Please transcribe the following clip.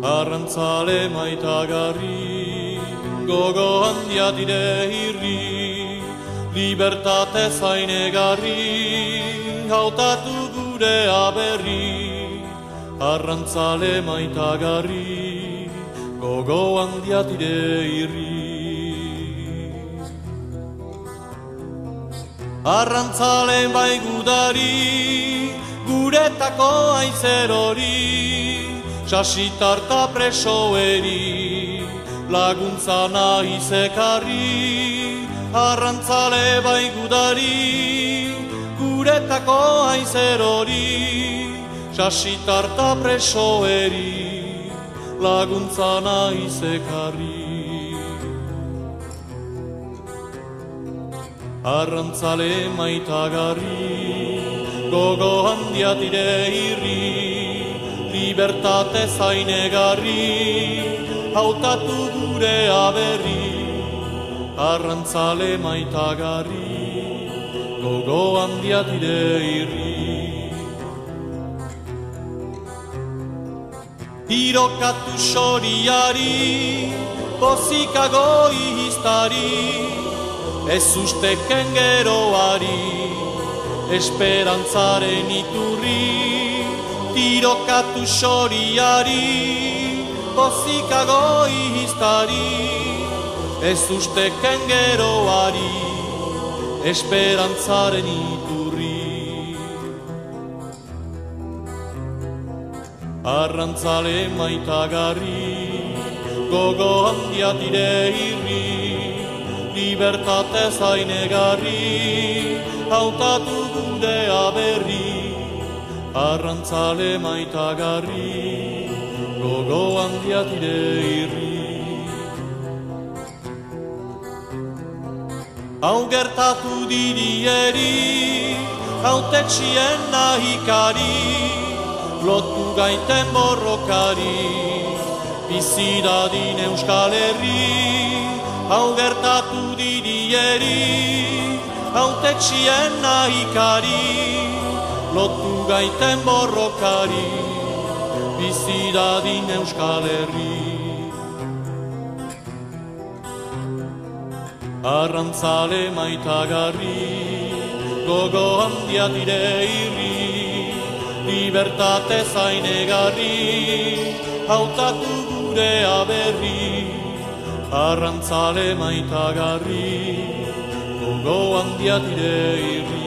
Arrantzale maitagarri, gogo handia dire irri, libertate zainegarri, hautatu gure aberri. Arrantzale maitagarri, gogo handia dire irri. Arrantzale bai gudari, guretako aizerori, sasitarta presoeri, laguntza nahiz ekarri. Arrantzale bai gudari, guretako aizerori, sasitarta presoeri, laguntza nahiz ekarri. Arrantzale maitagarri, gogo handia dire irri, libertate zainegarri, hautatu gure aberri. Arrantzale maitagarri, gogo handia dire irri. Tirokatu xoriari, pozikago ihiztari, ez usteken geroari, esperantzaren iturri. Tirokatu xoriari, pozikago ihiztari, ez usteken geroari, esperantzaren iturri. Arrantzale maitagarri, gogo handia dire irri, libertate zainegarri, hautatu gure aberri. Arrantzale maitagarri, gogo handia dire irri. Hau gertatu dirieri, hautetxien nahikari, lotu gaiten borrokari, bizidadin Euskal Herri. Hau gertatu dirieri, hautetxien nahikari, lotu gaiten borrokari, bizidadin Euskal Herri. Arrantzale maitagarri, gogo handia dire irri, libertate zainegarri, hautatu gure aberri. Arrantzale maitagarri, gogo handia dire irri.